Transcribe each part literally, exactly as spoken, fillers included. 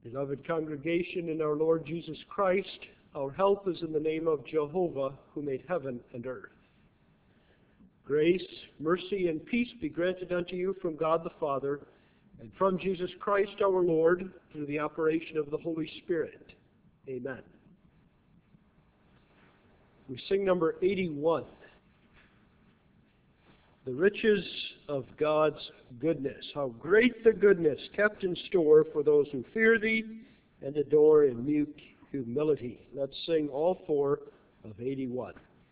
Beloved congregation in our Lord Jesus Christ, our help is in the name of Jehovah, who made heaven and earth. Grace, mercy, and peace be granted unto you from God the Father, and from Jesus Christ our Lord, through the operation of the Holy Spirit. Amen. We sing number eighty-one. The riches of God's goodness. How great the goodness kept in store for those who fear thee and adore in mute humility. Let's sing all four of eighty-one.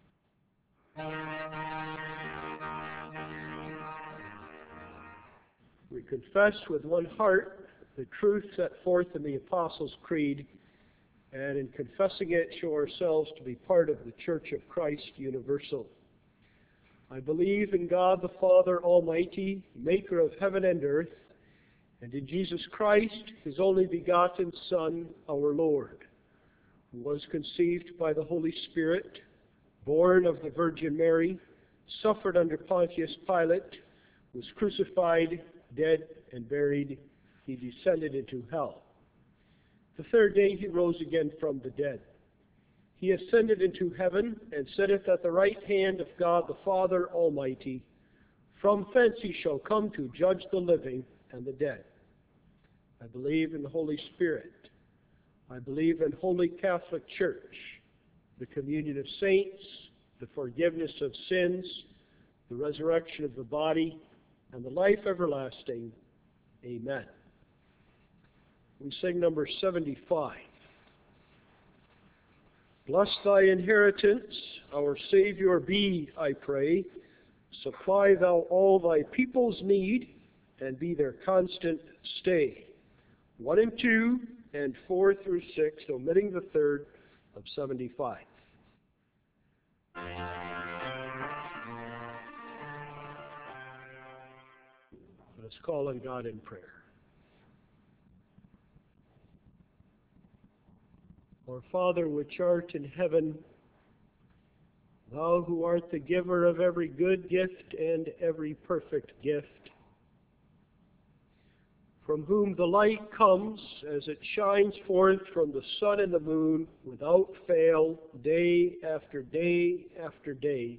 We confess with one heart the truth set forth in the Apostles' Creed, and in confessing it show ourselves to be part of the Church of Christ Universal. I believe in God the Father Almighty, maker of heaven and earth, and in Jesus Christ, his only begotten Son, our Lord, who was conceived by the Holy Spirit, born of the Virgin Mary, suffered under Pontius Pilate, was crucified, dead, and buried. He descended into hell. The third day he rose again from the dead. He ascended into heaven and sitteth at the right hand of God the Father Almighty. From thence he shall come to judge the living and the dead. I believe in the Holy Spirit. I believe in Holy Catholic Church, the communion of saints, the forgiveness of sins, the resurrection of the body, and the life everlasting. Amen. We sing number seventy-five. Bless thy inheritance, our Savior be, I pray. Supply thou all thy people's need, and be their constant stay. One and two, and four through six, omitting the third of seventy-five. Let's call on God in prayer. Our Father, which art in heaven, thou who art the giver of every good gift and every perfect gift, from whom the light comes as it shines forth from the sun and the moon without fail, day after day after day,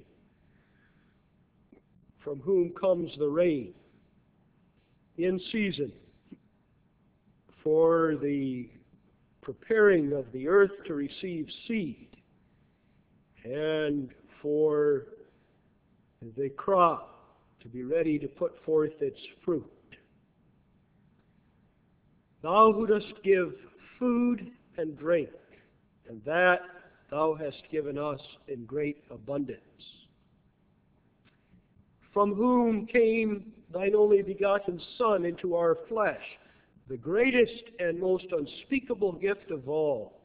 from whom comes the rain in season for the preparing of the earth to receive seed, and for the crop to be ready to put forth its fruit. Thou who dost give food and drink, and that thou hast given us in great abundance, from whom came thine only begotten Son into our flesh, the greatest and most unspeakable gift of all,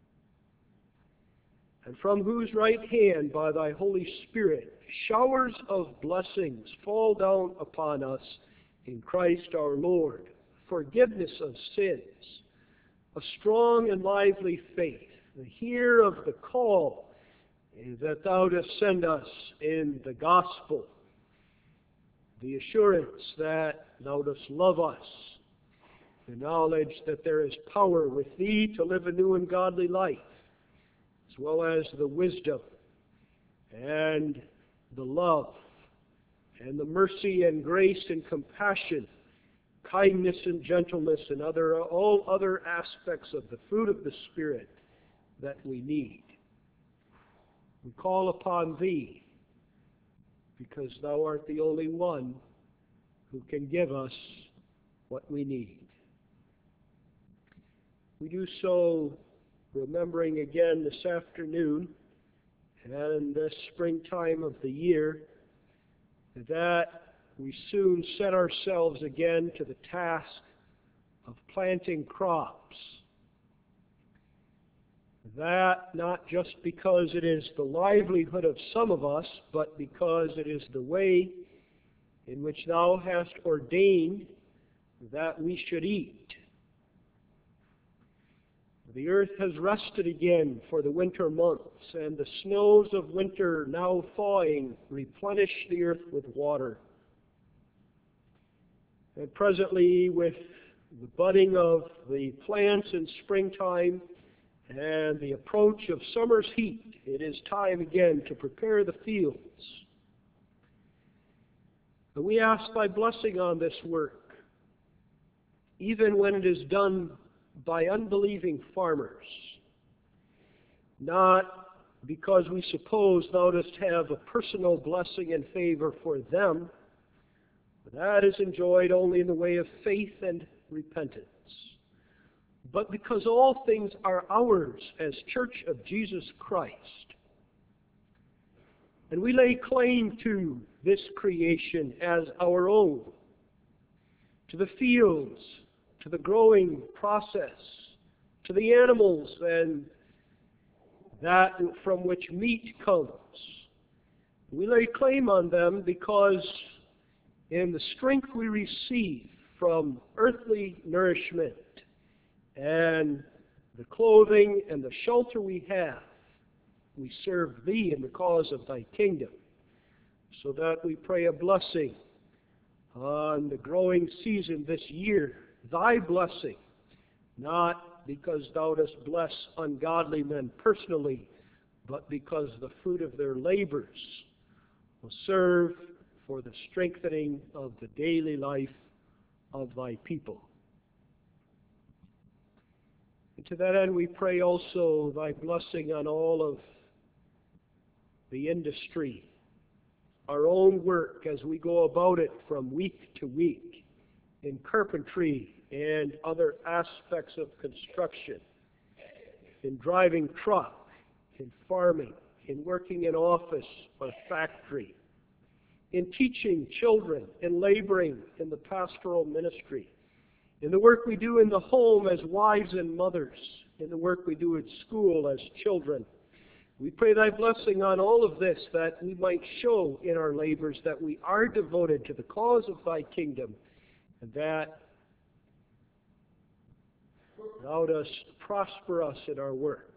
and from whose right hand by thy Holy Spirit showers of blessings fall down upon us in Christ our Lord, forgiveness of sins, a strong and lively faith, the hear of the call that thou dost send us in the gospel, the assurance that thou dost love us, the knowledge that there is power with thee to live a new and godly life, as well as the wisdom and the love and the mercy and grace and compassion, kindness and gentleness, and other all other aspects of the fruit of the Spirit that we need. We call upon thee because thou art the only one who can give us what we need. We do so remembering again this afternoon and this springtime of the year that we soon set ourselves again to the task of planting crops. That not just because it is the livelihood of some of us, but because it is the way in which thou hast ordained that we should eat. The earth has rested again for the winter months, and the snows of winter now thawing replenish the earth with water. And presently, with the budding of the plants in springtime and the approach of summer's heat, it is time again to prepare the fields. And we ask thy blessing on this work, even when it is done by unbelieving farmers, not because we suppose thou dost have a personal blessing and favor for them, but that is enjoyed only in the way of faith and repentance, but because all things are ours as Church of Jesus Christ. And we lay claim to this creation as our own, to the fields, to the growing process, to the animals and that from which meat comes. We lay claim on them because in the strength we receive from earthly nourishment and the clothing and the shelter we have, we serve thee in the cause of thy kingdom. So that we pray a blessing on the growing season this year, thy blessing, not because thou dost bless ungodly men personally, but because the fruit of their labors will serve for the strengthening of the daily life of thy people. And to that end we pray also thy blessing on all of the industry, our own work as we go about it from week to week in carpentry and other aspects of construction, in driving truck, in farming, in working in office or factory, in teaching children, in laboring in the pastoral ministry, in the work we do in the home as wives and mothers, in the work we do at school as children. We pray thy blessing on all of this, that we might show in our labors that we are devoted to the cause of thy kingdom, and that thou dost prosper us in our work.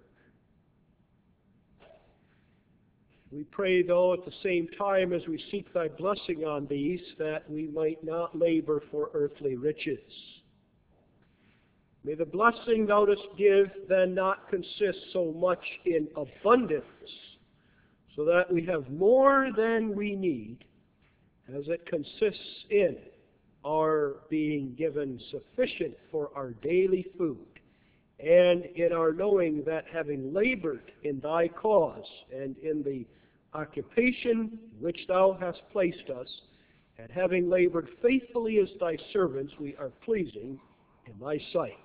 We pray, though, at the same time as we seek thy blessing on these, that we might not labor for earthly riches. May the blessing thou dost give then not consist so much in abundance, so that we have more than we need, as it consists in our being given sufficient for our daily food, and in our knowing that having labored in thy cause and in the occupation which thou hast placed us, and having labored faithfully as thy servants, we are pleasing in thy sight.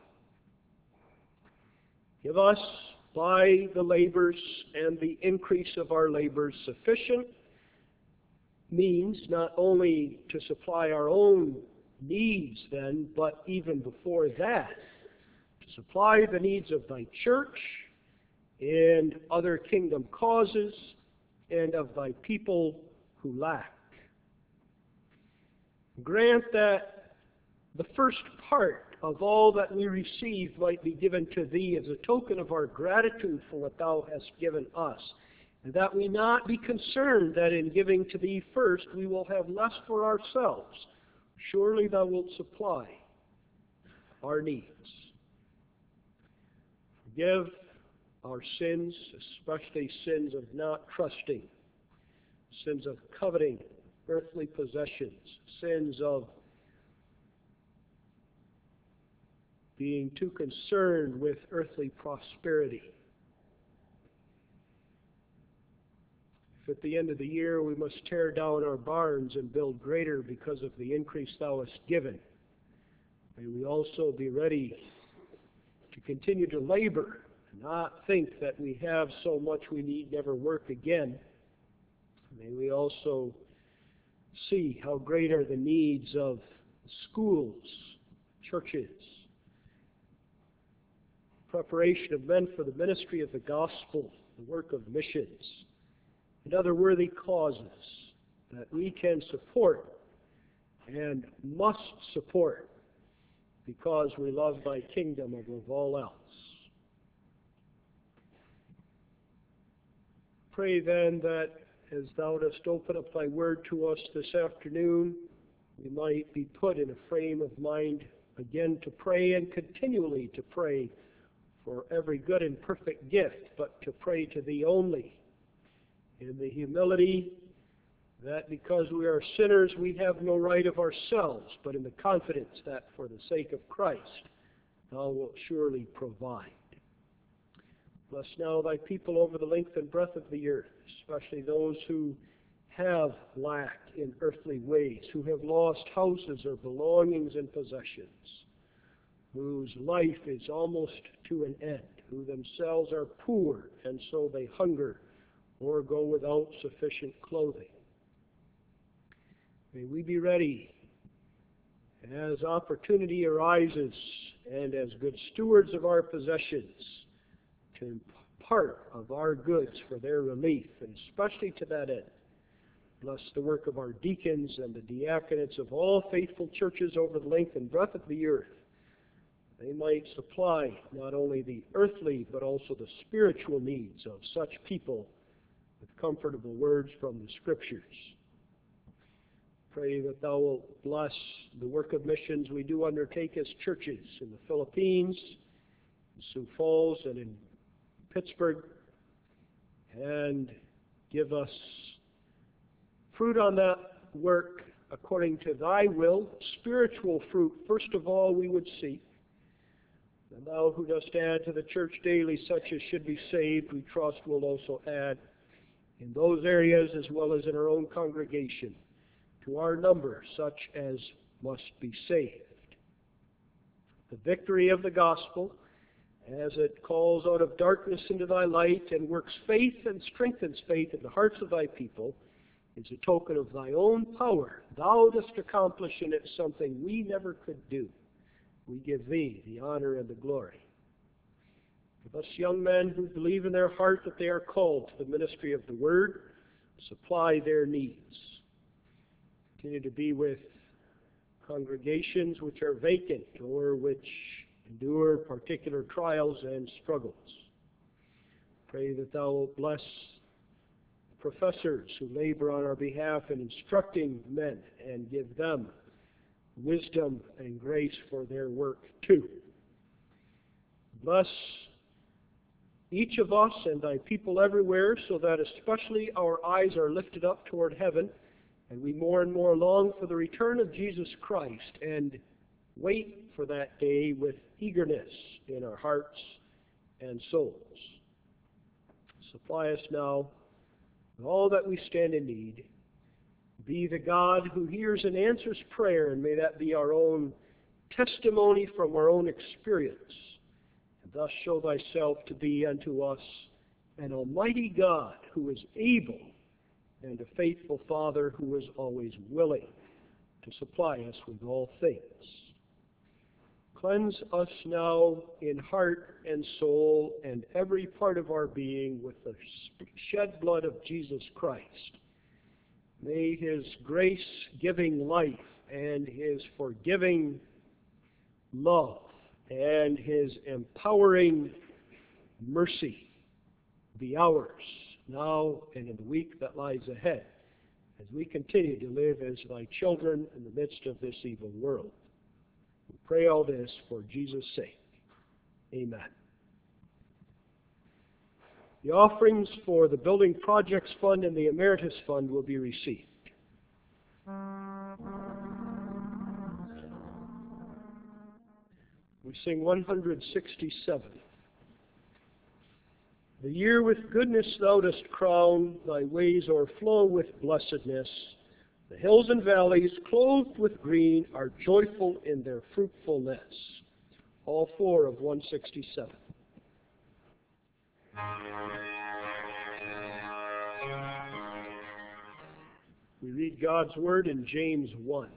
Give us by the labors and the increase of our labors sufficient means not only to supply our own needs then, but even before that, to supply the needs of thy church and other kingdom causes and of thy people who lack. Grant that the first part of all that we receive might be given to thee as a token of our gratitude for what thou hast given us, and that we not be concerned that in giving to thee first we will have less for ourselves. Surely thou wilt supply our needs. Forgive our sins, especially sins of not trusting, sins of coveting earthly possessions, sins of being too concerned with earthly prosperity. If at the end of the year we must tear down our barns and build greater because of the increase thou hast given, may we also be ready to continue to labor and not think that we have so much we need never work again. May we also see how great are the needs of schools, churches, preparation of men for the ministry of the gospel, the work of missions, and other worthy causes that we can support and must support because we love thy kingdom above all else. Pray then that as thou dost open up thy word to us this afternoon, we might be put in a frame of mind again to pray and continually to pray for every good and perfect gift, but to pray to Thee only, in the humility that because we are sinners we have no right of ourselves, but in the confidence that for the sake of Christ Thou wilt surely provide. Bless now Thy people over the length and breadth of the earth, especially those who have lacked in earthly ways, who have lost houses or belongings and possessions, whose life is almost to an end, who themselves are poor and so they hunger or go without sufficient clothing. May we be ready as opportunity arises and as good stewards of our possessions to impart of our goods for their relief, and especially to that end. Bless the work of our deacons and the diaconates of all faithful churches over the length and breadth of the earth. They might supply not only the earthly but also the spiritual needs of such people with comfortable words from the Scriptures. Pray that Thou wilt bless the work of missions we do undertake as churches in the Philippines, in Sioux Falls, and in Pittsburgh, and give us fruit on that work according to Thy will, spiritual fruit first of all we would seek. And Thou who dost add to the church daily such as should be saved, we trust will also add in those areas as well as in our own congregation to our number such as must be saved. The victory of the gospel, as it calls out of darkness into Thy light and works faith and strengthens faith in the hearts of Thy people, is a token of Thy own power. Thou dost accomplish in it something we never could do. We give Thee the honor and the glory. Give us young men who believe in their heart that they are called to the ministry of the Word, supply their needs. Continue to be with congregations which are vacant or which endure particular trials and struggles. Pray that Thou wilt bless professors who labor on our behalf in instructing men and give them wisdom and grace for their work too. Bless each of us and Thy people everywhere, so that especially our eyes are lifted up toward heaven, and we more and more long for the return of Jesus Christ and wait for that day with eagerness in our hearts and souls. Supply us now with all that we stand in need. Be the God who hears and answers prayer, and may that be our own testimony from our own experience. And thus show Thyself to be unto us an almighty God who is able, and a faithful Father who is always willing to supply us with all things. Cleanse us now in heart and soul and every part of our being with the shed blood of Jesus Christ. May His grace-giving life and His forgiving love and His empowering mercy be ours now and in the week that lies ahead, as we continue to live as Thy children in the midst of this evil world. We pray all this for Jesus' sake. Amen. The offerings for the Building Projects Fund and the Emeritus Fund will be received. We sing one hundred sixty-seven. The year with goodness Thou dost crown, Thy ways o'erflow with blessedness. The hills and valleys, clothed with green, are joyful in their fruitfulness. All four of one sixty-seven. We read God's Word in James one.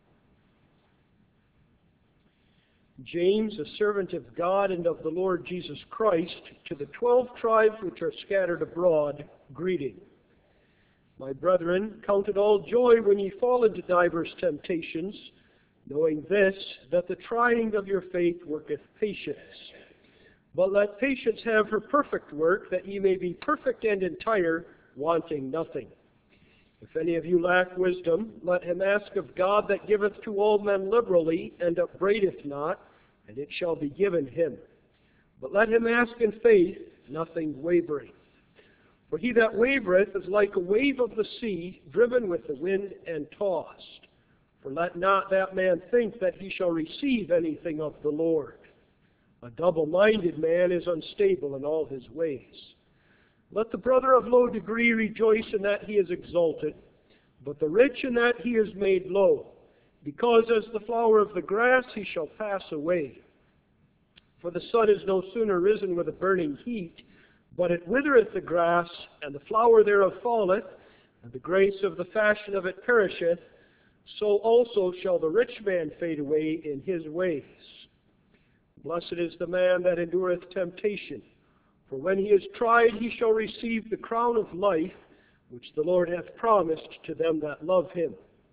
James, a servant of God and of the Lord Jesus Christ, to the twelve tribes which are scattered abroad, greeting. My brethren, count it all joy when ye fall into divers temptations, knowing this, that the trying of your faith worketh patience. But let patience have her perfect work, that ye may be perfect and entire, wanting nothing. If any of you lack wisdom, let him ask of God that giveth to all men liberally, and upbraideth not, and it shall be given him. But let him ask in faith, nothing wavering. For he that wavereth is like a wave of the sea, driven with the wind and tossed. For let not that man think that he shall receive anything of the Lord. A double-minded man is unstable in all his ways. Let the brother of low degree rejoice in that he is exalted, but the rich in that he is made low, because as the flower of the grass he shall pass away. For the sun is no sooner risen with a burning heat, but it withereth the grass, and the flower thereof falleth, and the grace of the fashion of it perisheth. So also shall the rich man fade away in his ways. Blessed is the man that endureth temptation, for when he is tried he shall receive the crown of life, which the Lord hath promised to them that love him.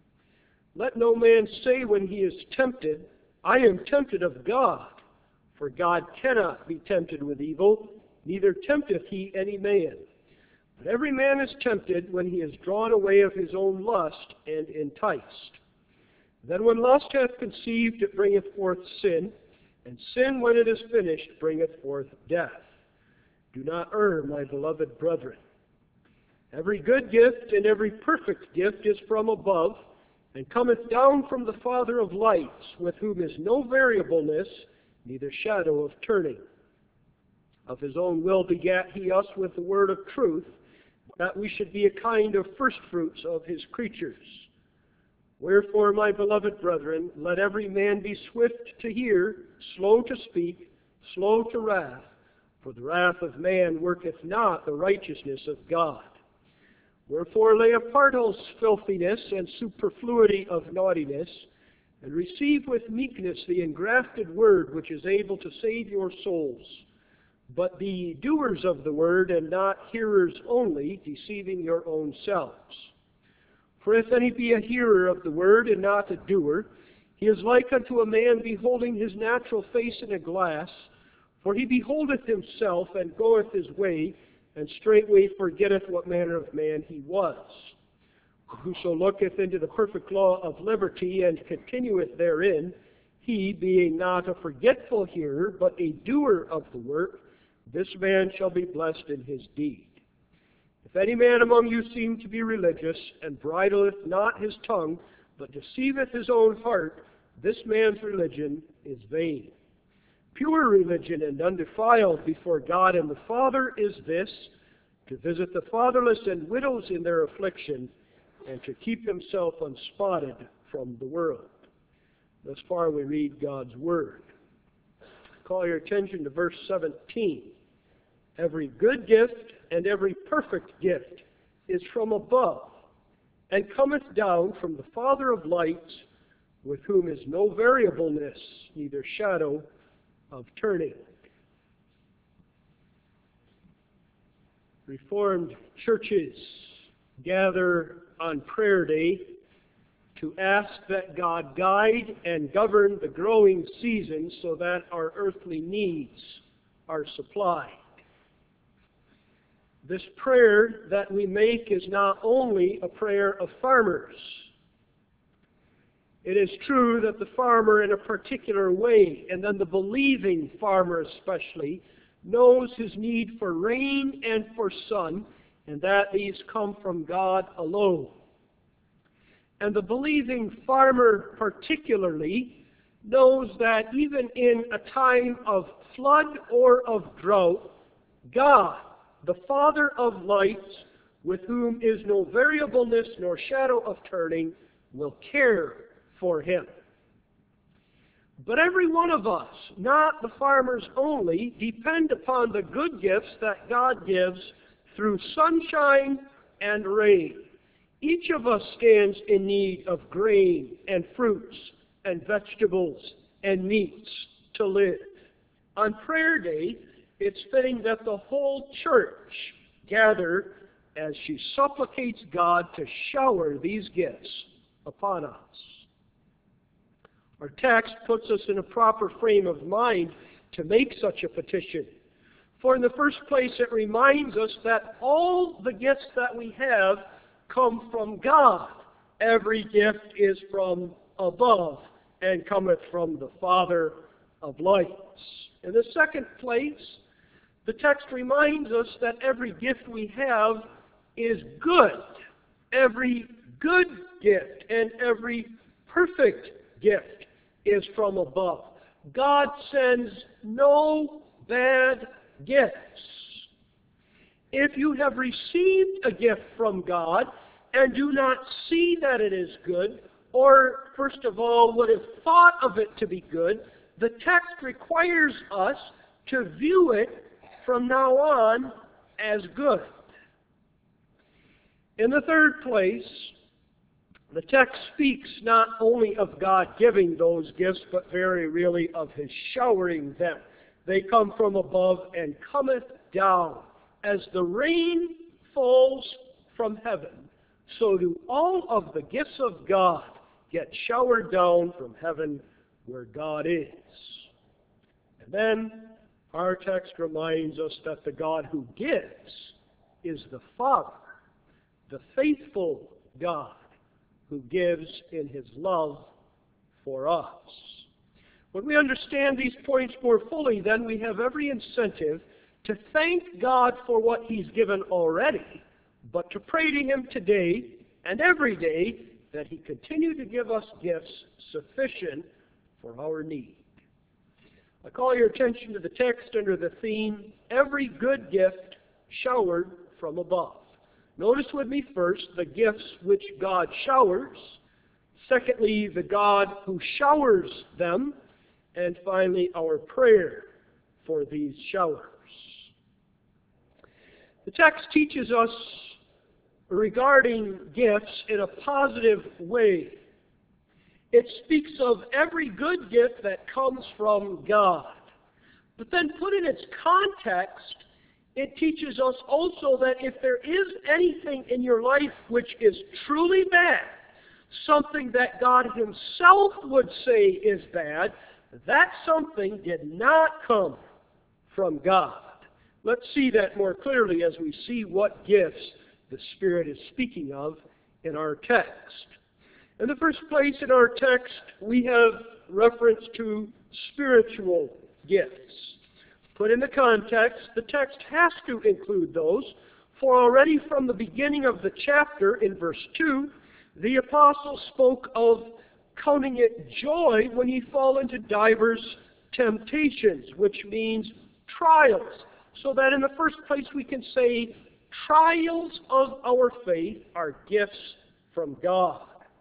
Let no man say when he is tempted, I am tempted of God. For God cannot be tempted with evil, neither tempteth he any man. But every man is tempted when he is drawn away of his own lust and enticed. Then when lust hath conceived, it bringeth forth sin, and sin, when it is finished, bringeth forth death. Do not err, my beloved brethren. Every good gift and every perfect gift is from above, and cometh down from the Father of lights, with whom is no variableness, neither shadow of turning. Of his own will begat he us with the word of truth, that we should be a kind of firstfruits of his creatures. Wherefore, my beloved brethren, let every man be swift to hear, slow to speak, slow to wrath, for the wrath of man worketh not the righteousness of God. Wherefore lay apart all filthiness and superfluity of naughtiness, and receive with meekness the engrafted word which is able to save your souls. But be ye doers of the word, and not hearers only, deceiving your own selves. For if any be a hearer of the word, and not a doer, he is like unto a man beholding his natural face in a glass. For he beholdeth himself, and goeth his way, and straightway forgetteth what manner of man he was. Whoso looketh into the perfect law of liberty, and continueth therein, he, being not a forgetful hearer, but a doer of the work, this man shall be blessed in his deed. If any man among you seem to be religious, and bridleth not his tongue, but deceiveth his own heart, this man's religion is vain. Pure religion and undefiled before God and the Father is this, to visit the fatherless and widows in their affliction, and to keep himself unspotted from the world. Thus far we read God's Word. Call your attention to verse seventeen. Every good gift and every perfect gift is from above, and cometh down from the Father of lights, with whom is no variableness, neither shadow of turning. Reformed churches gather on prayer day to ask that God guide and govern the growing seasons so that our earthly needs are supplied. This prayer that we make is not only a prayer of farmers. It is true that the farmer in a particular way, and then the believing farmer especially, knows his need for rain and for sun, and that these come from God alone. And the believing farmer particularly knows that even in a time of flood or of drought, God, the Father of lights, with whom is no variableness nor shadow of turning, will care for him. But every one of us, not the farmers only, depend upon the good gifts that God gives through sunshine and rain. Each of us stands in need of grain and fruits and vegetables and meats to live. On prayer day, it's fitting that the whole church gather as she supplicates God to shower these gifts upon us. Our text puts us in a proper frame of mind to make such a petition. For in the first place, it reminds us that all the gifts that we have come from God. Every gift is from above and cometh from the Father of lights. In the second place, the text reminds us that every gift we have is good. Every good gift and every perfect gift is from above. God sends no bad gifts. If you have received a gift from God and do not see that it is good, or first of all would have thought of it to be good, the text requires us to view it from now on as good. In the third place, the text speaks not only of God giving those gifts, but very really of His showering them. They come from above and cometh down. As the rain falls from heaven, so do all of the gifts of God get showered down from heaven where God is. And then our text reminds us that the God who gives is the Father, the faithful God who gives in His love for us. When we understand these points more fully, then we have every incentive to thank God for what He's given already, but to pray to Him today and every day that He continue to give us gifts sufficient for our need. I call your attention to the text under the theme, every good gift showered from above. Notice with me first the gifts which God showers, secondly, the God who showers them, and finally, our prayer for these showers. The text teaches us regarding gifts in a positive way. It speaks of every good gift that comes from God. But then put in its context, it teaches us also that if there is anything in your life which is truly bad, something that God Himself would say is bad, that something did not come from God. Let's see that more clearly as we see what gifts the Spirit is speaking of in our text. In the first place in our text, we have reference to spiritual gifts. Put in the context, the text has to include those, for already from the beginning of the chapter, in verse two, the apostle spoke of counting it joy when ye fall into divers temptations, which means trials. So that in the first place we can say trials of our faith are gifts from God.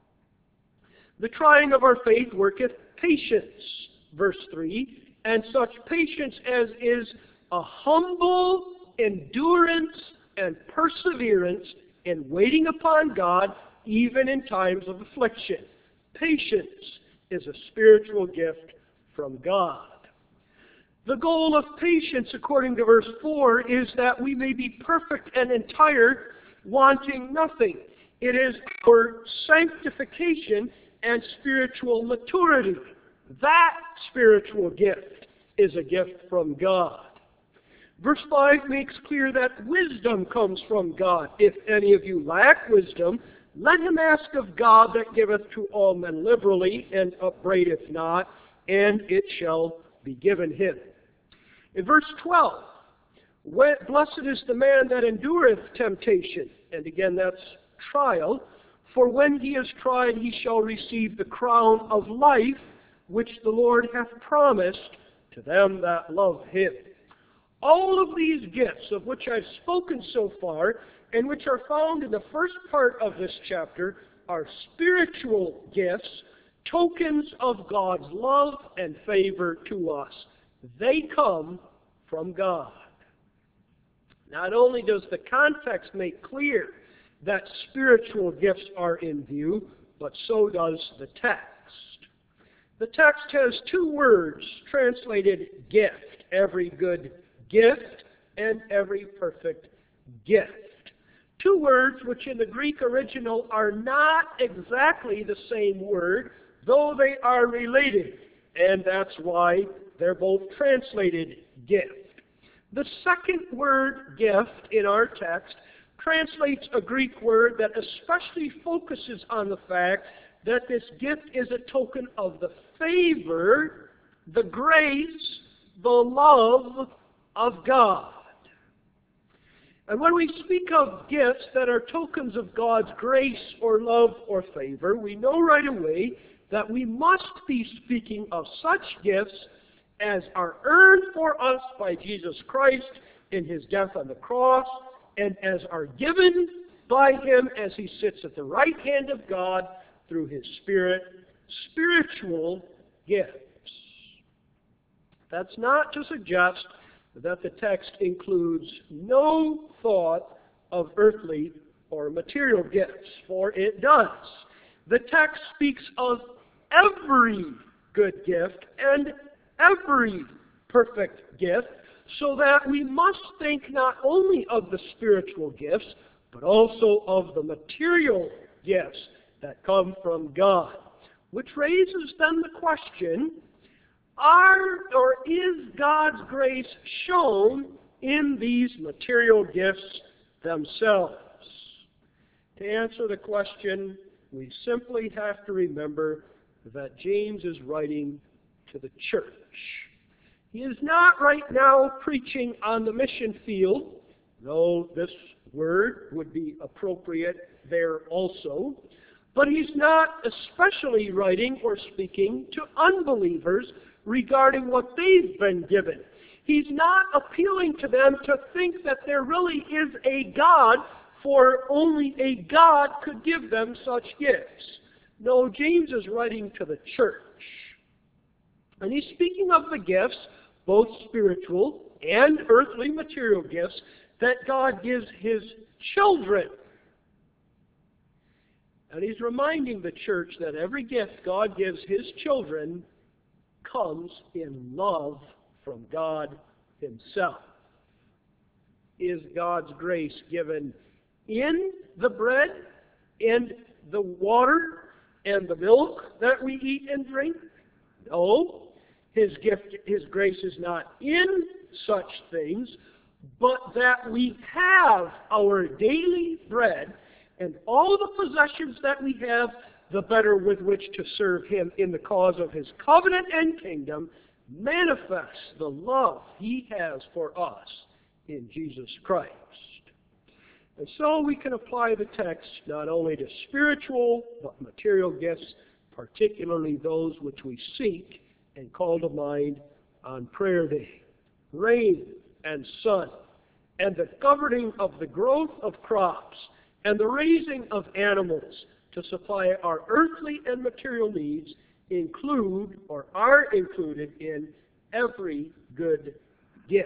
The trying of our faith worketh patience, verse three, and such patience as is a humble endurance and perseverance in waiting upon God, even in times of affliction. Patience is a spiritual gift from God. The goal of patience, according to verse four, is that we may be perfect and entire, wanting nothing. It is our sanctification and spiritual maturity. That spiritual gift is a gift from God. Verse five makes clear that wisdom comes from God. If any of you lack wisdom, let him ask of God that giveth to all men liberally, and upbraideth not, and it shall be given him. In verse twelve, blessed is the man that endureth temptation. And again, that's trial. For when he is tried, he shall receive the crown of life, which the Lord hath promised to them that love Him. All of these gifts of which I've spoken so far, and which are found in the first part of this chapter, are spiritual gifts, tokens of God's love and favor to us. They come from God. Not only does the context make clear that spiritual gifts are in view, but so does the text. The text has two words translated gift, every good gift and every perfect gift. Two words which in the Greek original are not exactly the same word, though they are related, and that's why they're both translated gift. The second word, gift, in our text translates a Greek word that especially focuses on the fact that this gift is a token of the favor, the grace, the love of God. And when we speak of gifts that are tokens of God's grace or love or favor, we know right away that we must be speaking of such gifts as are earned for us by Jesus Christ in His death on the cross, and as are given by Him as He sits at the right hand of God through His Spirit, spiritual gifts. That's not to suggest that the text includes no thought of earthly or material gifts, for it does. The text speaks of every good gift and every perfect gift, so that we must think not only of the spiritual gifts, but also of the material gifts that come from God. Which raises then the question, are or is God's grace shown in these material gifts themselves? To answer the question, we simply have to remember that James is writing to the church. He is not right now preaching on the mission field, though this word would be appropriate there also. But he's not especially writing or speaking to unbelievers regarding what they've been given. He's not appealing to them to think that there really is a God, for only a God could give them such gifts. No, James is writing to the church. And he's speaking of the gifts, both spiritual and earthly material gifts, that God gives His children. And he's reminding the church that every gift God gives His children comes in love from God Himself. Is God's grace given in the bread and the water and the milk that we eat and drink? No. His gift, His grace is not in such things, but that we have our daily bread and all the possessions that we have, the better with which to serve Him in the cause of His covenant and kingdom, manifests the love He has for us in Jesus Christ. And so we can apply the text not only to spiritual but material gifts, particularly those which we seek and call to mind on prayer day. Rain and sun, and the governing of the growth of crops, and the raising of animals to supply our earthly and material needs include or are included in every good gift.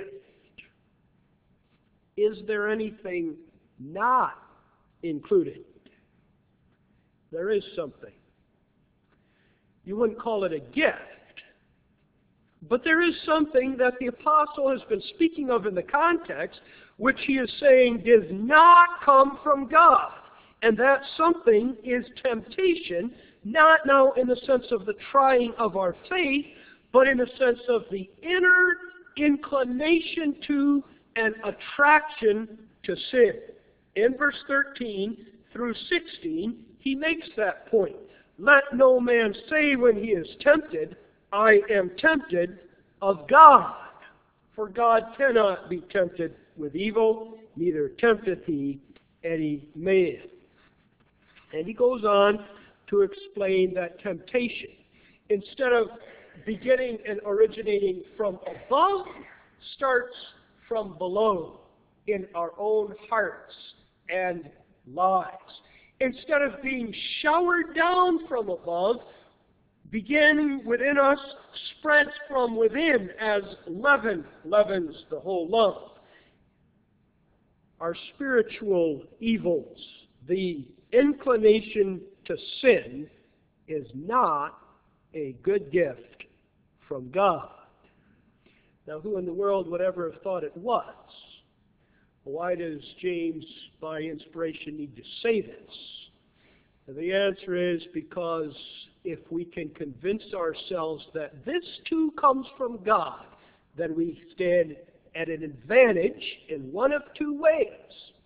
Is there anything not included? There is something. You wouldn't call it a gift, but there is something that the apostle has been speaking of in the context, which he is saying does not come from God. And that something is temptation, not now in the sense of the trying of our faith, but in the sense of the inner inclination to and attraction to sin. In verse thirteen through sixteen, he makes that point. Let no man say when he is tempted, I am tempted of God. For God cannot be tempted with evil, neither tempteth He any man. And he goes on to explain that temptation, instead of beginning and originating from above, starts from below in our own hearts and lives. Instead of being showered down from above, beginning within us, spreads from within as leaven leavens the whole lump. Our spiritual evils, the inclination to sin, is not a good gift from God. Now, who in the world would ever have thought it was? Why does James, by inspiration, need to say this? And the answer is because if we can convince ourselves that this too comes from God, then we stand at an advantage in one of two ways.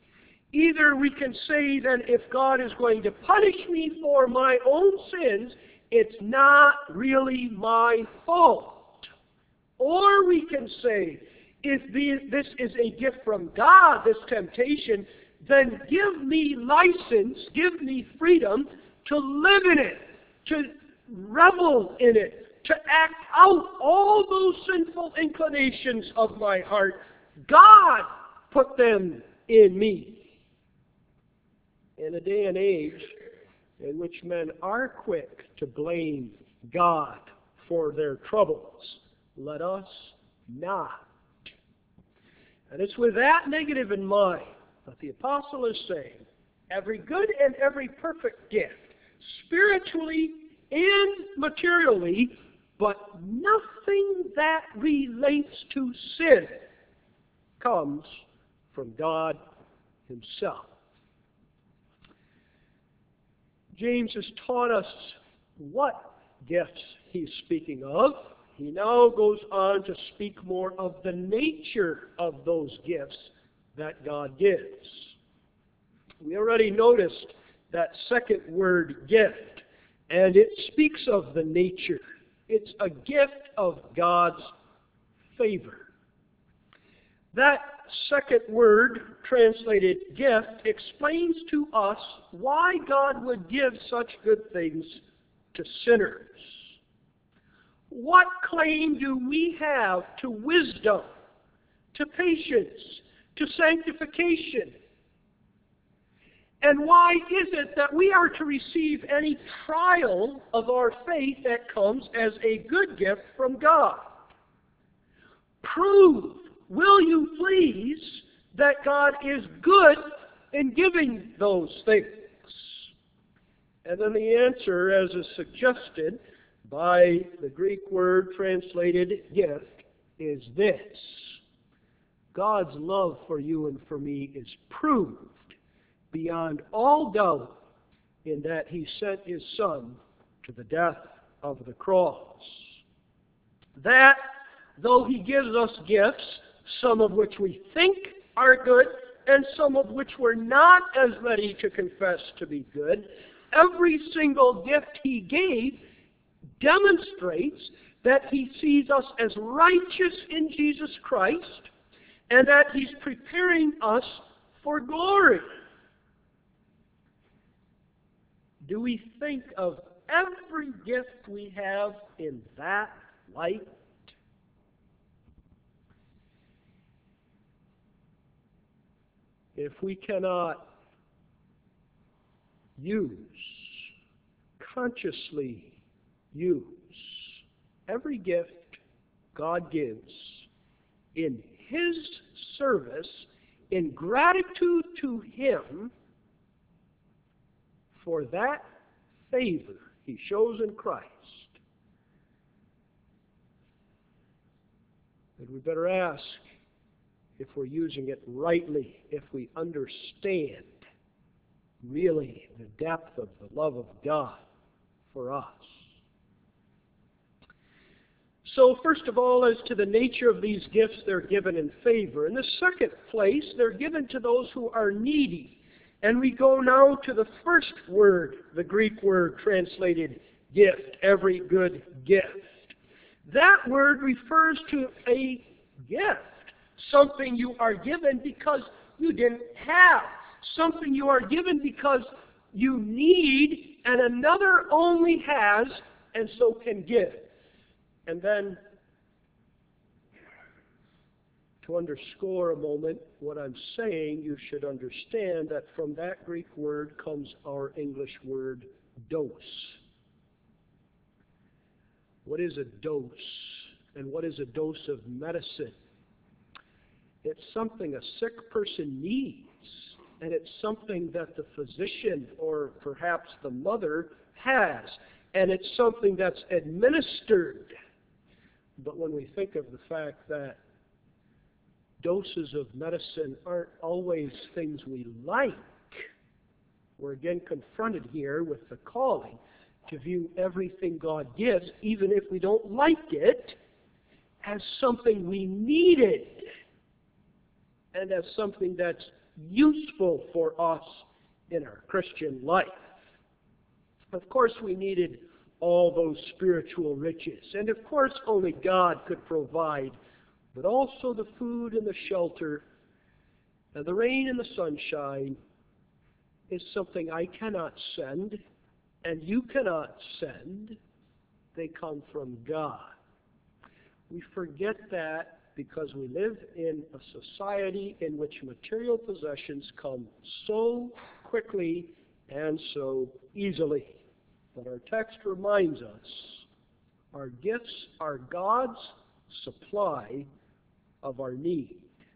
Either we can say that if God is going to punish me for my own sins, it's not really my fault. Or we can say, if this is a gift from God, this temptation, then give me license, give me freedom to live in it, to revel in it, to act out all those sinful inclinations of my heart. God put them in me. In a day and age in which men are quick to blame God for their troubles, let us not. And it's with that negative in mind that the apostle is saying, every good and every perfect gift, spiritually and materially, but nothing that relates to sin, comes from God Himself. James has taught us what gifts he's speaking of. He now goes on to speak more of the nature of those gifts that God gives. We already noticed that second word, gift, and it speaks of the nature. It's a gift of God's favor. That second word, translated gift, explains to us why God would give such good things to sinners. What claim do we have to wisdom, to patience, to sanctification? And why is it that we are to receive any trial of our faith that comes as a good gift from God? Prove, will you please, that God is good in giving those things? And then the answer, as is suggested by the Greek word translated gift, is this. God's love for you and for me is proved beyond all doubt in that He sent His Son to the death of the cross. That, though He gives us gifts, some of which we think are good, and some of which we're not as ready to confess to be good, every single gift He gave demonstrates that He sees us as righteous in Jesus Christ, and that He's preparing us for glory. Do we think of every gift we have in that light? If we cannot use, consciously use, every gift God gives in His service, in gratitude to Him for that favor He shows in Christ, then we better ask if we're using it rightly, if we understand really the depth of the love of God for us. So first of all, as to the nature of these gifts, they're given in favor. In the second place, they're given to those who are needy. And we go now to the first word, the Greek word translated gift, every good gift. That word refers to a gift, something you are given because you didn't have, something you are given because you need and another only has and so can give. And then, to underscore a moment what I'm saying, you should understand that from that Greek word comes our English word dose. What is a dose? And what is a dose of medicine? It's something a sick person needs, and it's something that the physician or perhaps the mother has, and it's something that's administered. But when we think of the fact that doses of medicine aren't always things we like, we're again confronted here with the calling to view everything God gives, even if we don't like it, as something we needed and as something that's useful for us in our Christian life. Of course, we needed all those spiritual riches, and of course only God could provide, but also the food and the shelter and the rain and the sunshine is something I cannot send, and you cannot send. They come from God. We forget that because we live in a society in which material possessions come so quickly and so easily. But our text reminds us our gifts are God's supply of our need.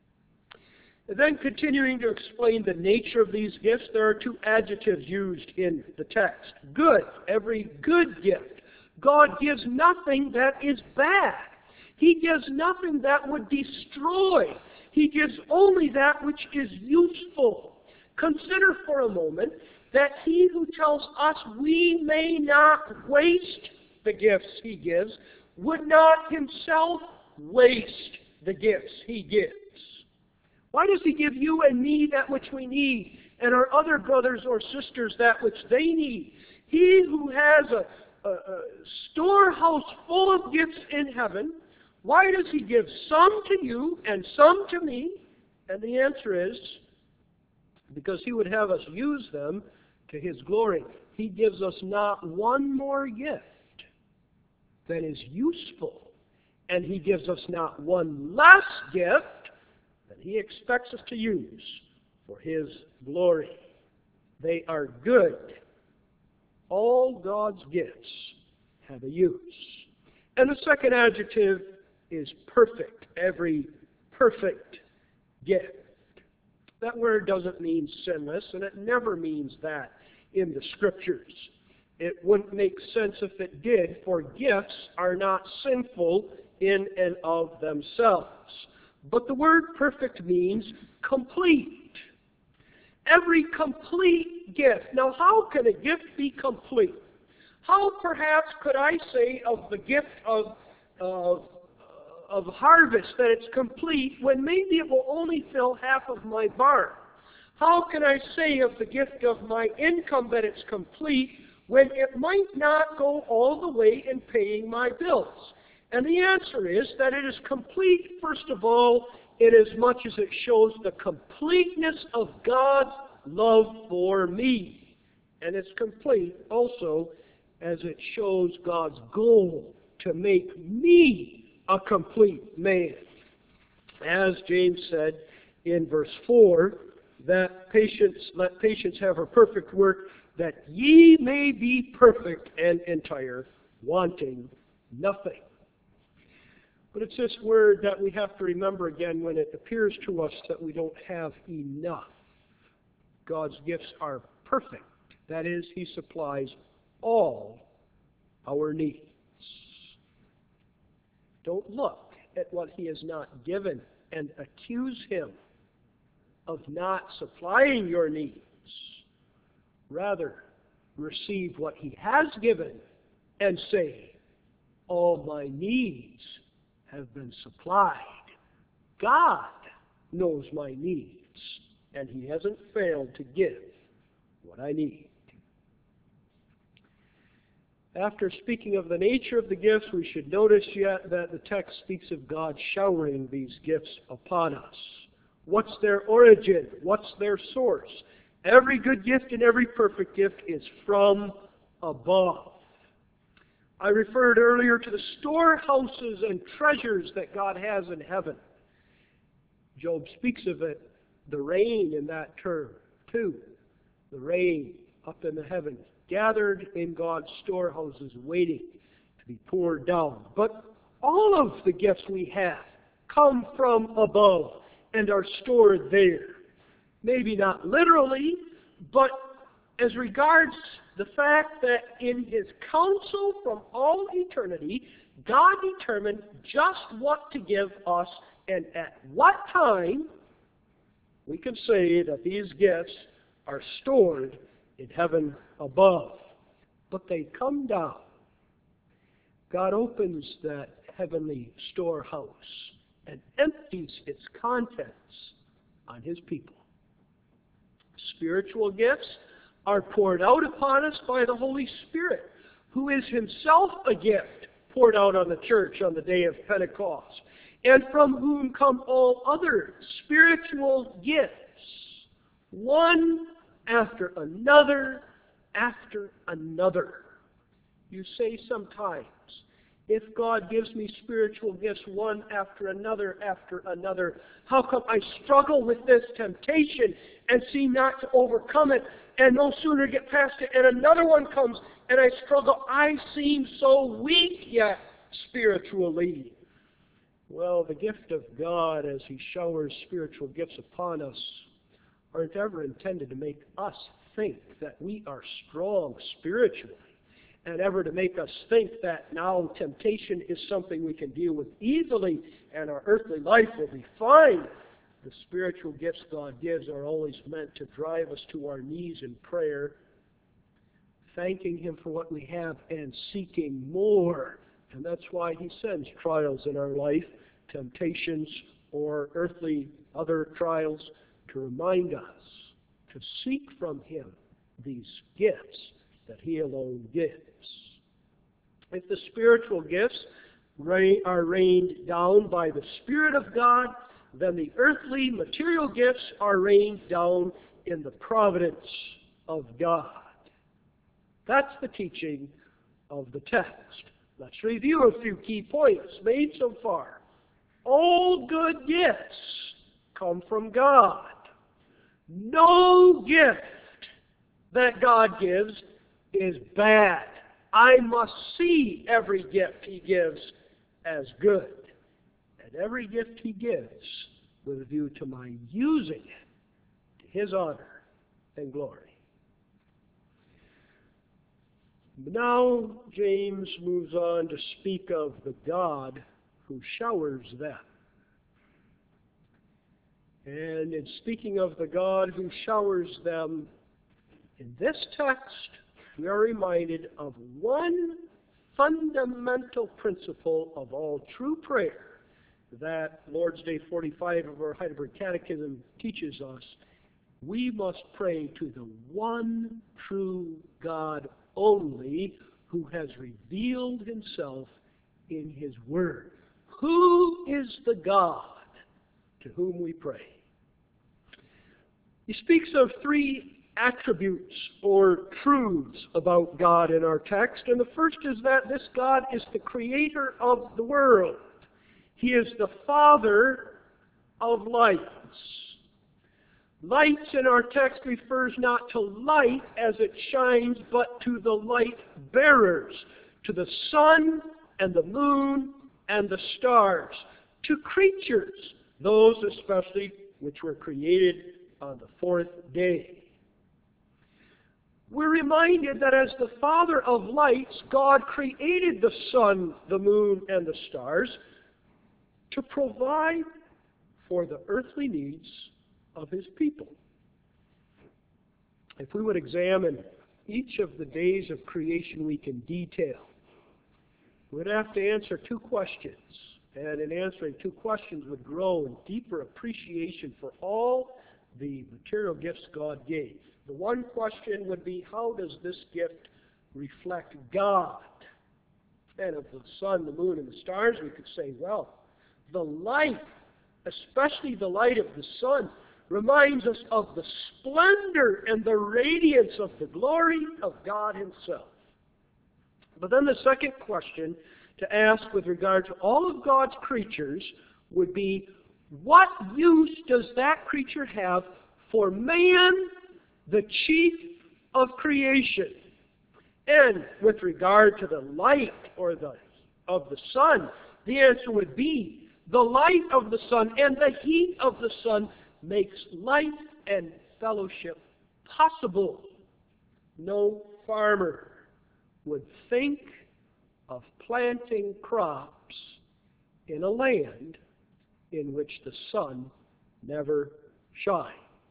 And then continuing to explain the nature of these gifts, there are two adjectives used in the text. Good, every good gift. God gives nothing that is bad. He gives nothing that would destroy. He gives only that which is useful. Consider for a moment that He who tells us we may not waste the gifts He gives would not Himself waste the gifts He gives. Why does He give you and me that which we need, and our other brothers or sisters that which they need? He who has a, a, a storehouse full of gifts in heaven, why does He give some to you and some to me? And the answer is, because He would have us use them to His glory. He gives us not one more gift that is useful, and He gives us not one less gift that He expects us to use for His glory. They are good. All God's gifts have a use. And the second adjective is perfect. Every perfect gift. That word doesn't mean sinless, and it never means that in the Scriptures. It wouldn't make sense if it did, for gifts are not sinful in and of themselves. But the word perfect means complete. Every complete gift. Now, how can a gift be complete? How, perhaps, could I say of the gift of, of, of harvest that it's complete when maybe it will only fill half of my barn? How can I say of the gift of my income that it's complete when it might not go all the way in paying my bills? And the answer is that it is complete, first of all, inasmuch as it shows the completeness of God's love for me. And it's complete also as it shows God's goal to make me a complete man. As James said in verse four, that patience, let patience have her perfect work, that ye may be perfect and entire, wanting nothing. But it's this word that we have to remember again when it appears to us that we don't have enough. God's gifts are perfect. That is, He supplies all our needs. Don't look at what He has not given and accuse Him of not supplying your needs. Rather, receive what He has given and say, all my needs have been supplied. God knows my needs, and He hasn't failed to give what I need. After speaking of the nature of the gifts, we should notice yet that the text speaks of God showering these gifts upon us. What's their origin? What's their source? Every good gift and every perfect gift is from above. I referred earlier to the storehouses and treasures that God has in heaven. Job speaks of it, the rain in that term, too. The rain up in the heavens, gathered in God's storehouses, waiting to be poured down. But all of the gifts we have come from above and are stored there. Maybe not literally, but as regards the fact that in His counsel from all eternity, God determined just what to give us and at what time. We can say that these gifts are stored in heaven above. But they come down. God opens that heavenly storehouse and empties its contents on His people. Spiritual gifts are poured out upon us by the Holy Spirit, who is himself a gift poured out on the church on the day of Pentecost, and from whom come all other spiritual gifts, one after another after another. You say sometimes, if God gives me spiritual gifts one after another after another, how come I struggle with this temptation and seem not to overcome it, and no sooner get past it and another one comes and I struggle? I seem so weak yet spiritually. Well, the gift of God as he showers spiritual gifts upon us aren't ever intended to make us think that we are strong spiritually, and ever to make us think that now temptation is something we can deal with easily and our earthly life will be fine. The spiritual gifts God gives are always meant to drive us to our knees in prayer, thanking him for what we have and seeking more. And that's why he sends trials in our life, temptations or earthly other trials, to remind us to seek from him these gifts that he alone gives. If the spiritual gifts are rained down by the Spirit of God, then the earthly material gifts are rained down in the providence of God. That's the teaching of the text. Let's review a few key points made so far. All good gifts come from God. No gift that God gives is bad. I must see every gift he gives as good. And every gift he gives with a view to my using it to his honor and glory. Now James moves on to speak of the God who showers them. And in speaking of the God who showers them, in this text, we are reminded of one fundamental principle of all true prayer that Lord's Day forty-five of our Heidelberg Catechism teaches us. We must pray to the one true God only, who has revealed himself in his Word. Who is the God to whom we pray? He speaks of three attributes or truths about God in our text, and the first is that this God is the creator of the world. He is the Father of lights. Lights in our text refers not to light as it shines, but to the light bearers, to the sun and the moon and the stars, to creatures, those especially which were created on the fourth day. We're reminded that as the Father of lights, God created the sun, the moon, and the stars to provide for the earthly needs of his people. If we would examine each of the days of creation week in detail, we'd have to answer two questions. And in answering two questions would grow in deeper appreciation for all the material gifts God gave. The one question would be, how does this gift reflect God? And of the sun, the moon, and the stars, we could say, well, the light, especially the light of the sun, reminds us of the splendor and the radiance of the glory of God himself. But then the second question to ask with regard to all of God's creatures would be, what use does that creature have for man, the chief of creation? And with regard to the light or the of the sun, the answer would be, the light of the sun and the heat of the sun makes life and fellowship possible. No farmer would think of planting crops in a land in which the sun never shines.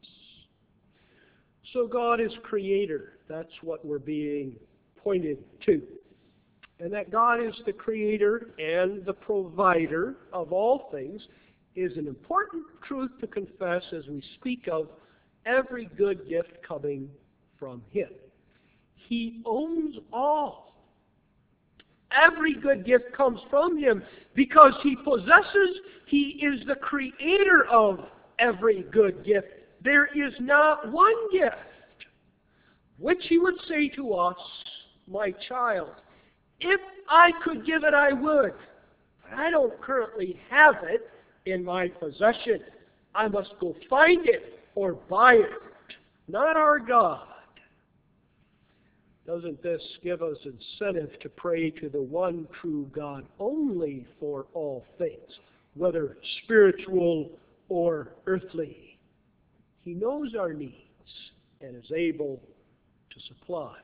So God is creator. That's what we're being pointed to. And that God is the creator and the provider of all things is an important truth to confess as we speak of every good gift coming from Him. He owns all. Every good gift comes from Him because He possesses, He is the creator of every good gift. There is not one gift which He would say to us, my child, if I could give it, I would. But I don't currently have it in my possession. I must go find it or buy it. Not our God. Doesn't this give us incentive to pray to the one true God only for all things, whether spiritual or earthly? He knows our needs and is able to supply.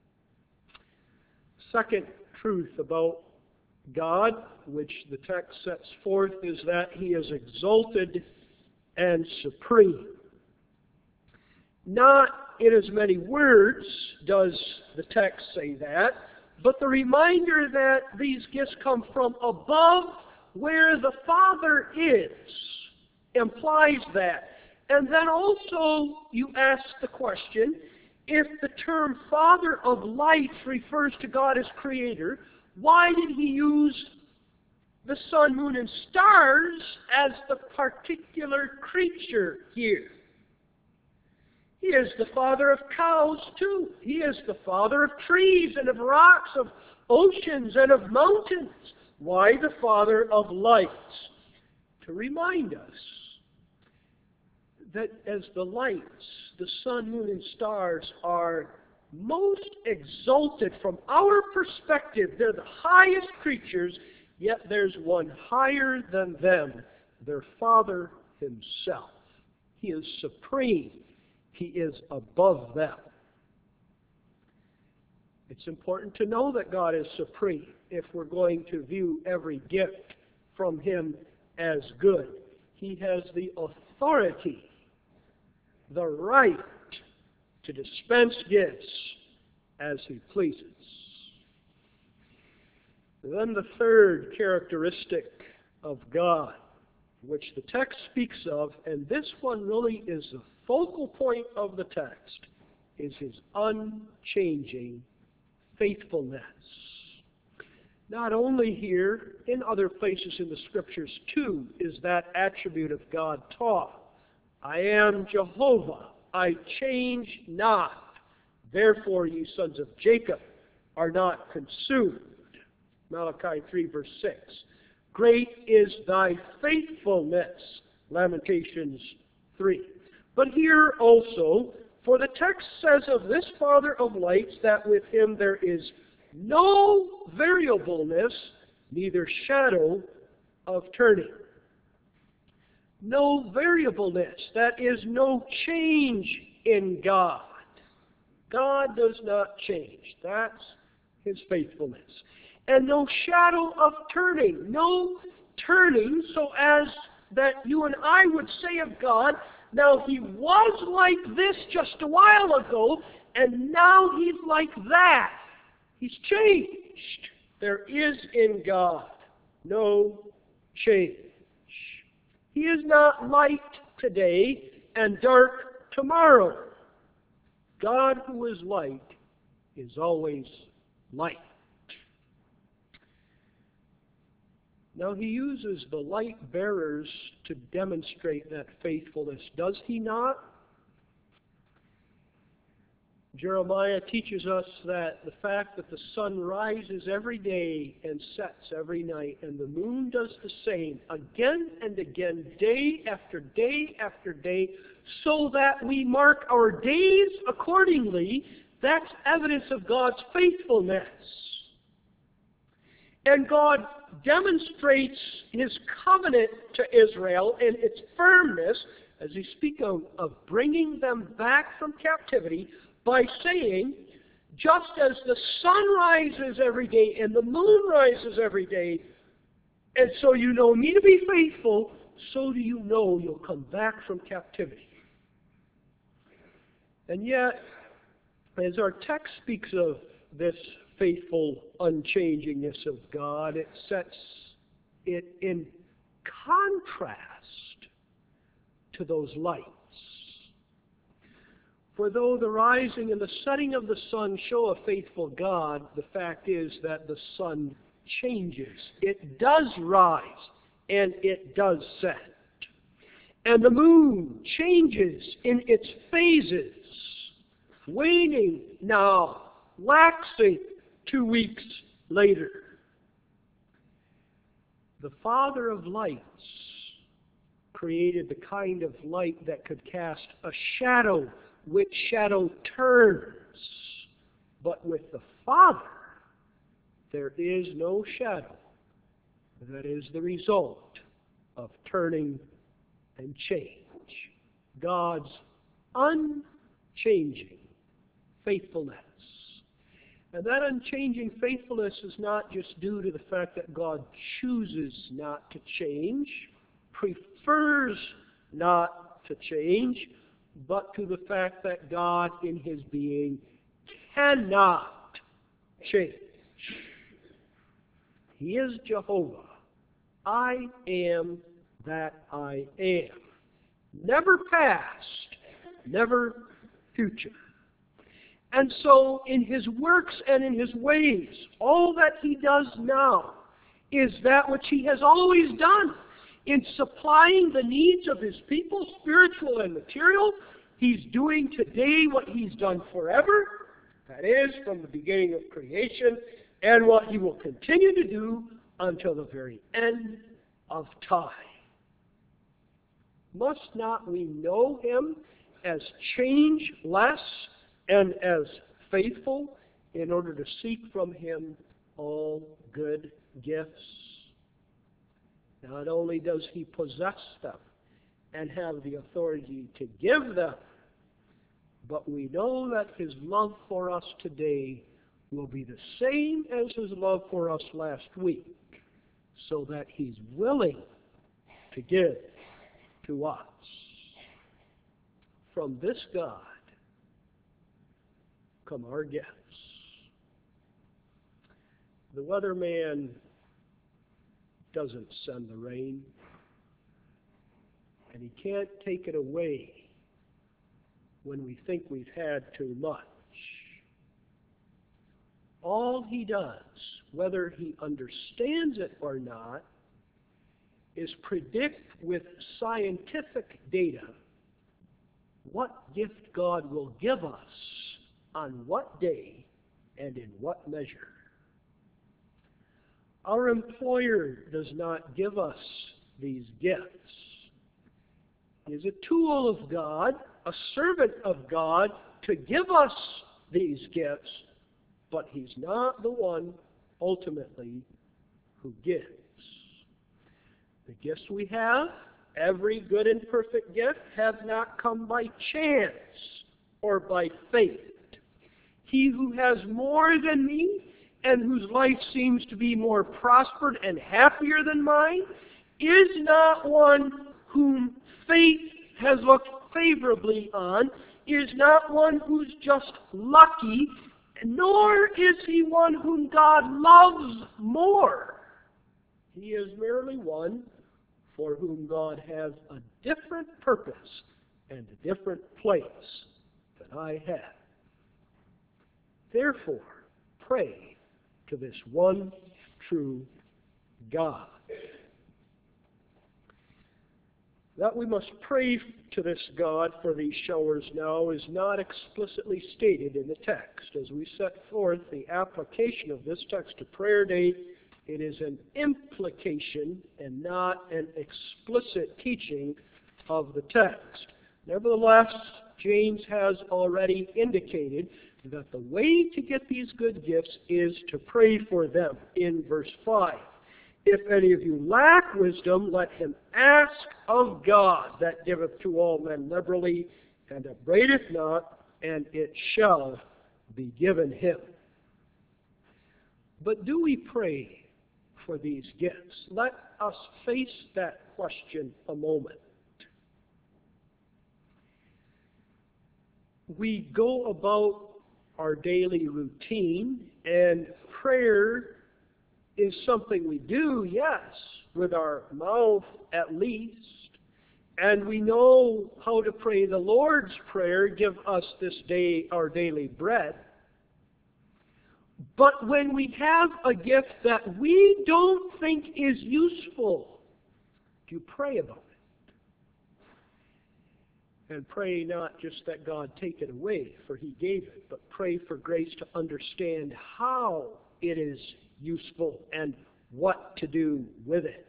Second truth about God, which the text sets forth, is that He is exalted and supreme. Not in as many words does the text say that, but the reminder that these gifts come from above where the Father is implies that. And then also you ask the question, if the term Father of lights refers to God as Creator, why did He use the sun, moon, and stars as the particular creature here? He is the Father of cows too. He is the Father of trees and of rocks, of oceans and of mountains. Why the Father of lights? To remind us that as the lights, the sun, moon, and stars are most exalted from our perspective, they're the highest creatures, yet there's one higher than them, their Father Himself. He is supreme. He is above them. It's important to know that God is supreme if we're going to view every gift from Him as good. He has the authority, the right to dispense gifts as He pleases. Then the third characteristic of God, which the text speaks of, and this one really is the focal point of the text, is His unchanging faithfulness. Not only here, in other places in the Scriptures too, is that attribute of God taught. I am Jehovah, I change not. Therefore, ye sons of Jacob are not consumed. Malachi three, verse six. Great is thy faithfulness. Lamentations three. But here also, for the text says of this Father of lights that with Him there is no variableness, neither shadow of turning. No variableness. That is no change in God. God does not change. That's His faithfulness. And no shadow of turning. No turning so as that you and I would say of God, now He was like this just a while ago, and now He's like that. He's changed. There is in God no change. He is not light today and dark tomorrow. God who is light is always light. Now He uses the light bearers to demonstrate that faithfulness, does He not? Jeremiah teaches us that the fact that the sun rises every day and sets every night, and the moon does the same again and again, day after day after day, so that we mark our days accordingly, that's evidence of God's faithfulness. And God demonstrates His covenant to Israel and its firmness, as He speaks of, of bringing them back from captivity, by saying, just as the sun rises every day and the moon rises every day, and so you know me to be faithful, so do you know you'll come back from captivity. And yet, as our text speaks of this faithful unchangingness of God, it sets it in contrast to those lights. For though the rising and the setting of the sun show a faithful God, the fact is that the sun changes. It does rise and it does set. And the moon changes in its phases, waning now, waxing two weeks later. The Father of lights created the kind of light that could cast a shadow, which shadow turns. But with the Father, there is no shadow that is the result of turning and change. God's unchanging faithfulness. And that unchanging faithfulness is not just due to the fact that God chooses not to change, prefers not to change, but to the fact that God in His being cannot change. He is Jehovah. I am that I am. Never past, never future. And so in His works and in His ways, all that He does now is that which He has always done. In supplying the needs of His people, spiritual and material, He's doing today what He's done forever. That is, from the beginning of creation, and what He will continue to do until the very end of time. Must not we know Him as changeless and as faithful in order to seek from Him all good gifts? Not only does He possess them and have the authority to give them, but we know that His love for us today will be the same as His love for us last week, so that He's willing to give to us. From this God come our gifts. The weatherman doesn't send the rain, and he can't take it away when we think we've had too much. All he does, whether he understands it or not, is predict with scientific data what gift God will give us on what day and in what measure. Our employer does not give us these gifts. He is a tool of God, a servant of God, to give us these gifts, but He's not the one ultimately who gives. The gifts we have, every good and perfect gift, have not come by chance or by fate. He who has more than me and whose life seems to be more prospered and happier than mine is not one whom fate has looked favorably on, is not one who's just lucky, nor is he one whom God loves more. He is merely one for whom God has a different purpose and a different place than I have. Therefore, pray to this one true God. That we must pray to this God for these showers now is not explicitly stated in the text. As we set forth the application of this text to prayer day, it is an implication and not an explicit teaching of the text. Nevertheless, James has already indicated that the way to get these good gifts is to pray for them in verse five. If any of you lack wisdom, let him ask of God, that giveth to all men liberally, and upbraideth not, and it shall be given him. But do we pray for these gifts? Let us face that question a moment. We go about our daily routine, and prayer is something we do, yes, with our mouth at least, And we know how to pray the Lord's Prayer, give us this day our daily bread. But when we have a gift that we don't think is useful, do you pray about it? And pray not just that God take it away, for He gave it, but pray for grace to understand how it is useful and what to do with it.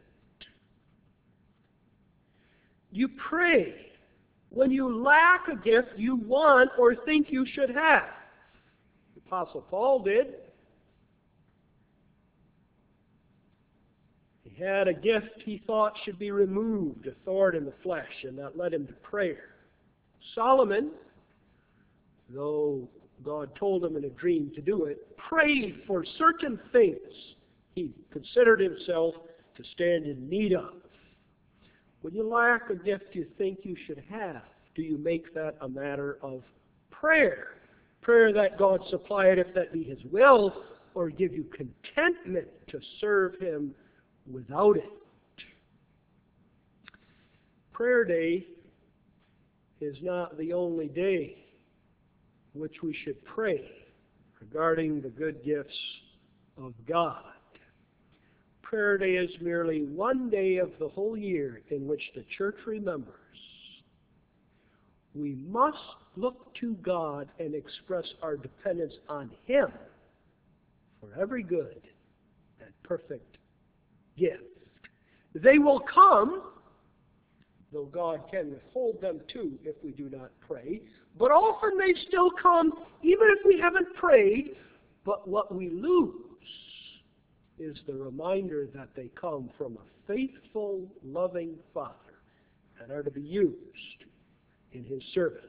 You pray when you lack a gift you want or think you should have. The Apostle Paul did. He had a gift he thought should be removed, a thorn in the flesh, and that led him to prayer. Solomon, though God told him in a dream to do it, prayed for certain things he considered himself to stand in need of. When you lack a gift you think you should have, do you make that a matter of prayer? Prayer that God supply it if that be His will, or give you contentment to serve Him without it. Prayer day is not the only day which we should pray regarding the good gifts of God. Prayer day is merely one day of the whole year in which the church remembers we must look to God and express our dependence on Him for every good and perfect gift. They will come, though God can withhold them too if we do not pray, but often they still come even if we haven't prayed. But what we lose is the reminder that they come from a faithful, loving Father and are to be used in His service.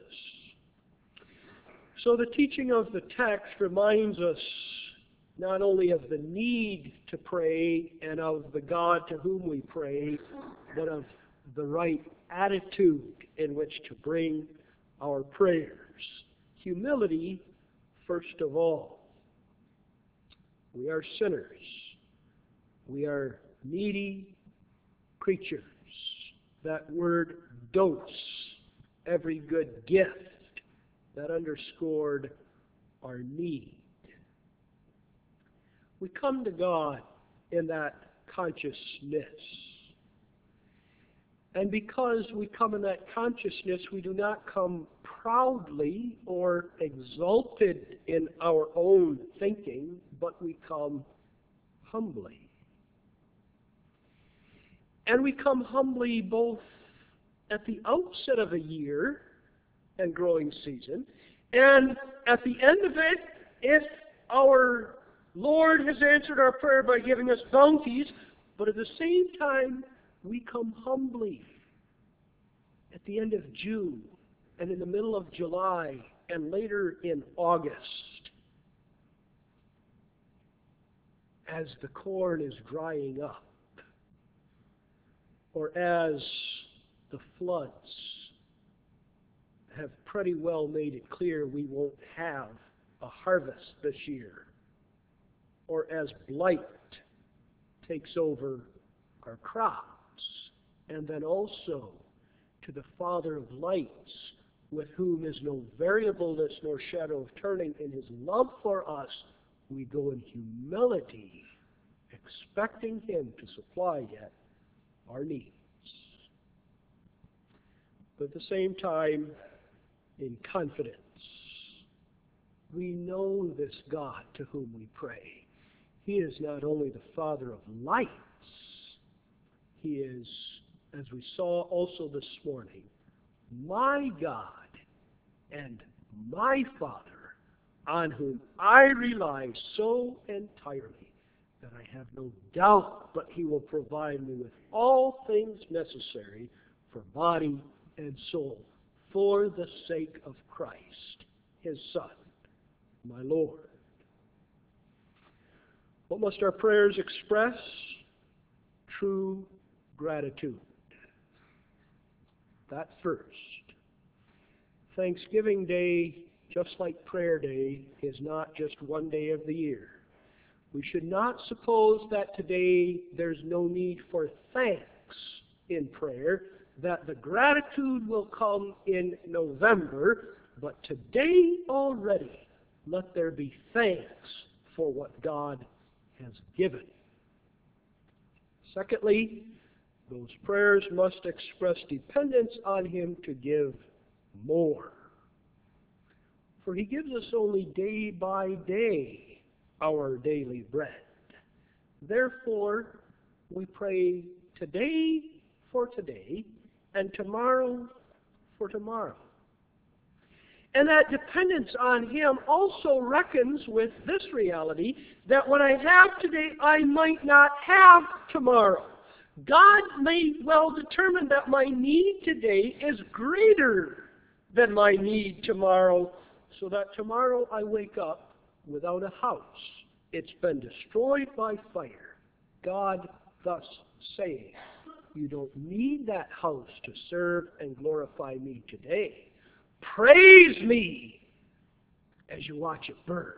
So the teaching of the text reminds us not only of the need to pray and of the God to whom we pray, but of the right attitude in which to bring our prayers. Humility, first of all. We are sinners. We are needy creatures. That word dose, every good gift, that underscored our need. We come to God in that consciousness. And because we come in that consciousness, we do not come proudly or exalted in our own thinking, but we come humbly. And we come humbly both at the outset of a year and growing season, and at the end of it, if our Lord has answered our prayer by giving us bounties, but at the same time, we come humbly at the end of June and in the middle of July and later in August as the corn is drying up, or as the floods have pretty well made it clear we won't have a harvest this year, or as blight takes over our crops, and then also to the Father of lights, with whom is no variableness nor shadow of turning in His love for us, we go in humility, expecting Him to supply yet our needs. But at the same time, in confidence, we know this God to whom we pray. He is not only the Father of lights, He is, as we saw also this morning, my God and my Father, on whom I rely so entirely that I have no doubt but He will provide me with all things necessary for body and soul, for the sake of Christ, His Son, my Lord. What must our prayers express? True gratitude. That first. Thanksgiving Day, just like Prayer Day, is not just one day of the year. We should not suppose that today there's no need for thanks in prayer, that the gratitude will come in November, but today already let there be thanks for what God has given. Secondly, those prayers must express dependence on Him to give more. For He gives us only day by day our daily bread. Therefore, we pray today for today and tomorrow for tomorrow. And that dependence on Him also reckons with this reality that what I have today I might not have tomorrow. God may well determine that my need today is greater than my need tomorrow, so that tomorrow I wake up without a house. It's been destroyed by fire. God thus saying, you don't need that house to serve and glorify me today. Praise me as you watch it burn.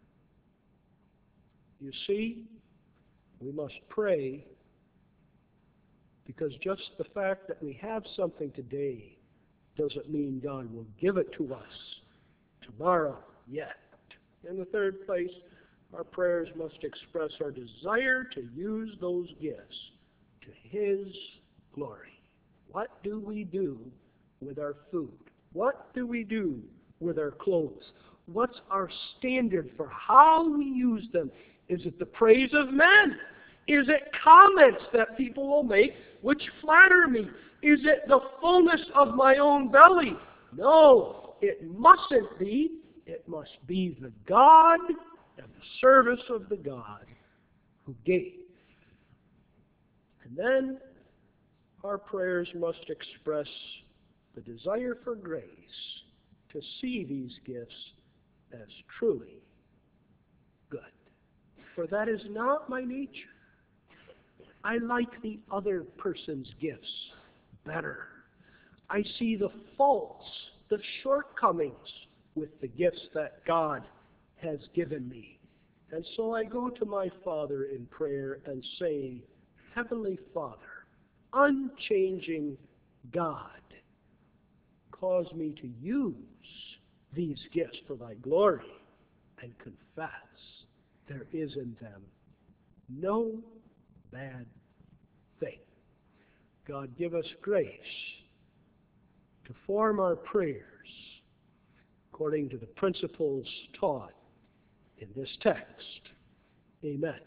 You see, we must pray because just the fact that we have something today doesn't mean God will give it to us tomorrow yet. In the third place, our prayers must express our desire to use those gifts to His glory. What do we do with our food? What do we do with our clothes? What's our standard for how we use them? Is it the praise of men? Is it comments that people will make which flatter me? Is it the fullness of my own belly? No, it mustn't be. It must be the God and the service of the God who gave. And then our prayers must express the desire for grace to see these gifts as truly good. For that is not my nature. I like the other person's gifts better. I see the faults, the shortcomings with the gifts that God has given me. And so I go to my Father in prayer and say, Heavenly Father, unchanging God, cause me to use these gifts for thy glory and confess there is in them no bad thing. God, give us grace to form our prayers according to the principles taught in this text. Amen.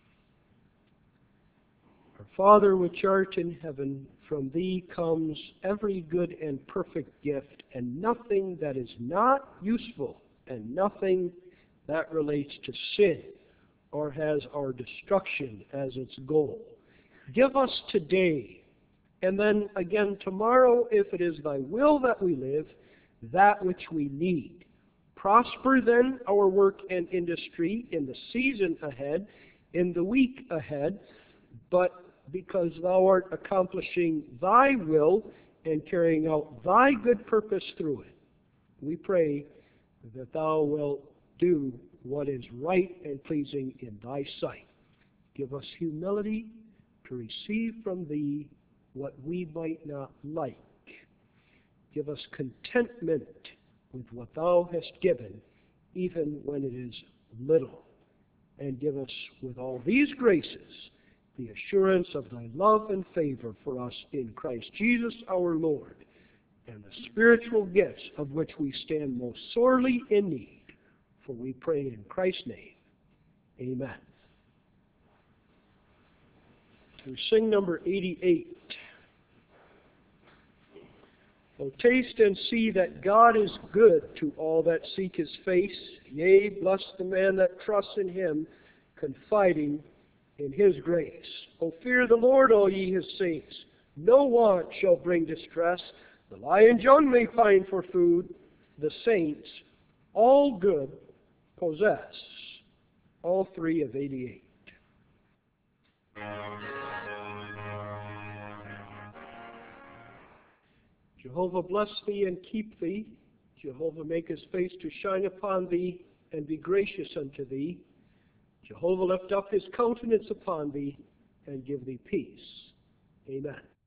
Our Father which art in heaven, from Thee comes every good and perfect gift, and nothing that is not useful, and nothing that relates to sin or has our destruction as its goal. Give us today, and then again tomorrow, if it is Thy will that we live, that which we need. Prosper then our work and industry in the season ahead, in the week ahead, but because Thou art accomplishing Thy will and carrying out Thy good purpose through it, we pray that Thou wilt do what is right and pleasing in Thy sight. Give us humility to receive from Thee what we might not like. Give us contentment with what Thou hast given, even when it is little. And give us, with all these graces, the assurance of Thy love and favor for us in Christ Jesus our Lord, and the spiritual gifts of which we stand most sorely in need. For we pray in Christ's name. Amen. We sing number eighty-eight. Oh, taste and see that God is good to all that seek His face. Yea, bless the man that trusts in Him, confiding in His grace. O fear the Lord, all ye His saints. No want shall bring distress. The lion young may find for food. The saints, all good, possess. All three of eighty-eight. Jehovah bless thee and keep thee. Jehovah make His face to shine upon thee and be gracious unto thee. Jehovah lift up His countenance upon thee and give thee peace. Amen.